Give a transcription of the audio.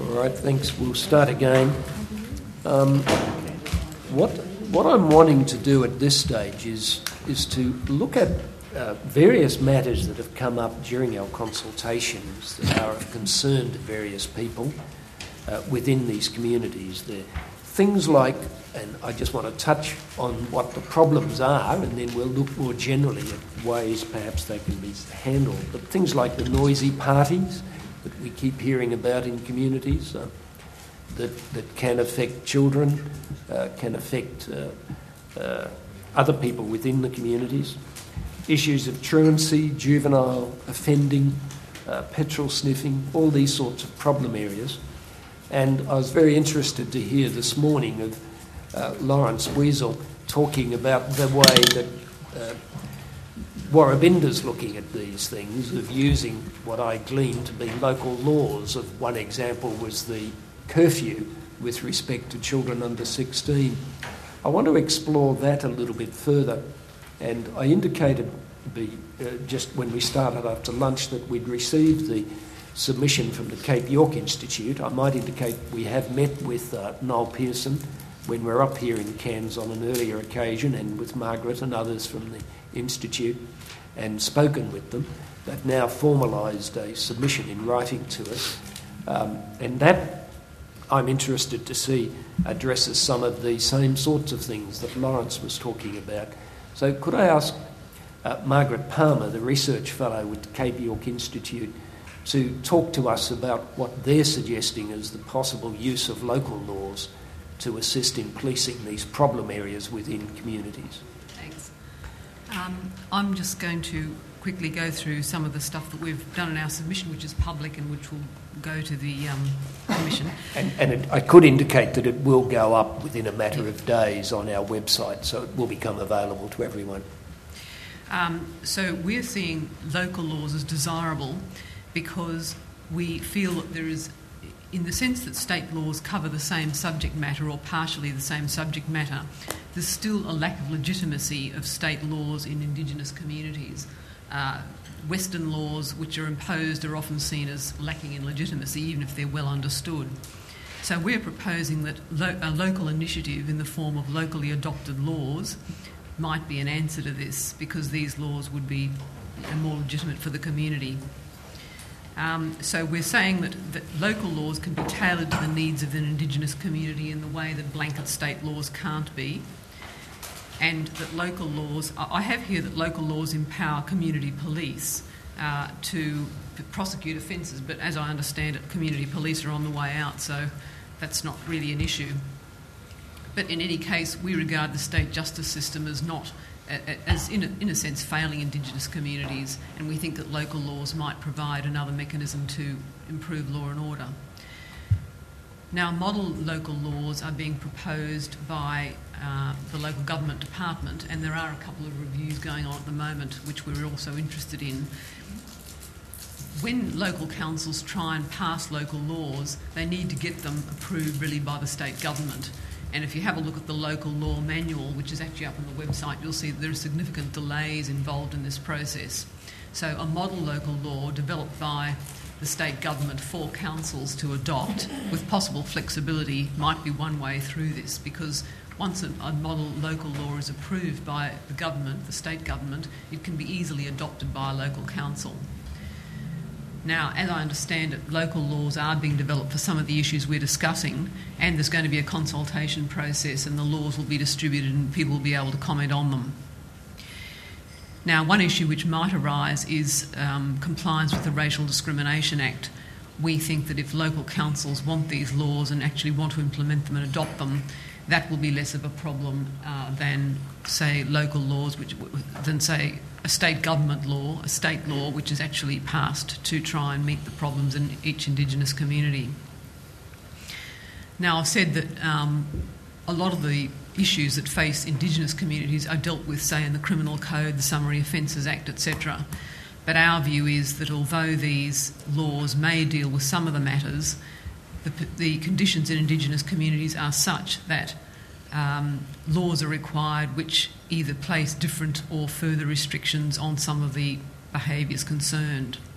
All right, thanks. We'll start again. What I'm wanting to do at this stage is to look at various matters that have come up during our consultations that are of concern to various people within these communities. There things like, and I just want to touch on what the problems are, and then we'll look more generally at ways perhaps they can be handled. But things like the noisy parties that we keep hearing about in communities that can affect children, can affect other people within the communities. Issues of truancy, juvenile offending, petrol sniffing, all these sorts of problem areas. And I was very interested to hear this morning of Lawrence Weasel talking about the way that Warrabinda's looking at these things, of using what I gleaned to be local laws. Of one example was the curfew with respect to children under 16. I want to explore that a little bit further, and I indicated just when we started after lunch that we'd received the submission from the Cape York Institute. I might indicate we have met with Noel Pearson when we were up here in Cairns on an earlier occasion, and with Margaret and others from the Institute, and spoken with them. They've now formalised a submission in writing to us, and that I'm interested to see addresses some of the same sorts of things that Lawrence was talking about. So could I ask Margaret Palmer, the research fellow with the Cape York Institute, to talk to us about what they're suggesting as the possible use of local laws to assist in policing these problem areas within communities. Thanks. I'm just going to quickly go through some of the stuff that we've done in our submission, which is public and which will go to the Commission. I could indicate that it will go up within a matter of days on our website, so it will become available to everyone. So we're seeing local laws as desirable because we feel that there is, in the sense that state laws cover the same subject matter or partially the same subject matter, there's still a lack of legitimacy of state laws in Indigenous communities. Western laws which are imposed are often seen as lacking in legitimacy, even if they're well understood. So we're proposing that a local initiative in the form of locally adopted laws might be an answer to this, because these laws would be more legitimate for the community. So we're saying that local laws can be tailored to the needs of an Indigenous community in the way that blanket state laws can't be, and that local laws, I have here that local laws empower community police to prosecute offences, but as I understand it, community police are on the way out, so that's not really an issue. But in any case, we regard the state justice system as not, as in a sense, failing Indigenous communities, and we think that local laws might provide another mechanism to improve law and order. Now, model local laws are being proposed by the local government department, and there are a couple of reviews going on at the moment which we're also interested in. When local councils try and pass local laws, they need to get them approved really by the state government. And if you have a look at the local law manual, which is actually up on the website, you'll see that there are significant delays involved in this process. So a model local law developed by the state government for councils to adopt, with possible flexibility, might be one way through this, because once a model local law is approved by the government, the state government, it can be easily adopted by a local council. Now, as I understand it, local laws are being developed for some of the issues we're discussing, and there's going to be a consultation process, and the laws will be distributed and people will be able to comment on them. Now, one issue which might arise is compliance with the Racial Discrimination Act. We think that if local councils want these laws and actually want to implement them and adopt them, that will be less of a problem than, say, local laws, than, say, a state government law, a state law which is actually passed to try and meet the problems in each Indigenous community. Now, I've said that a lot of the issues that face Indigenous communities are dealt with, say, in the Criminal Code, the Summary Offences Act, etc. But our view is that although these laws may deal with some of the matters, the conditions in Indigenous communities are such that laws are required which either place different or further restrictions on some of the behaviours concerned.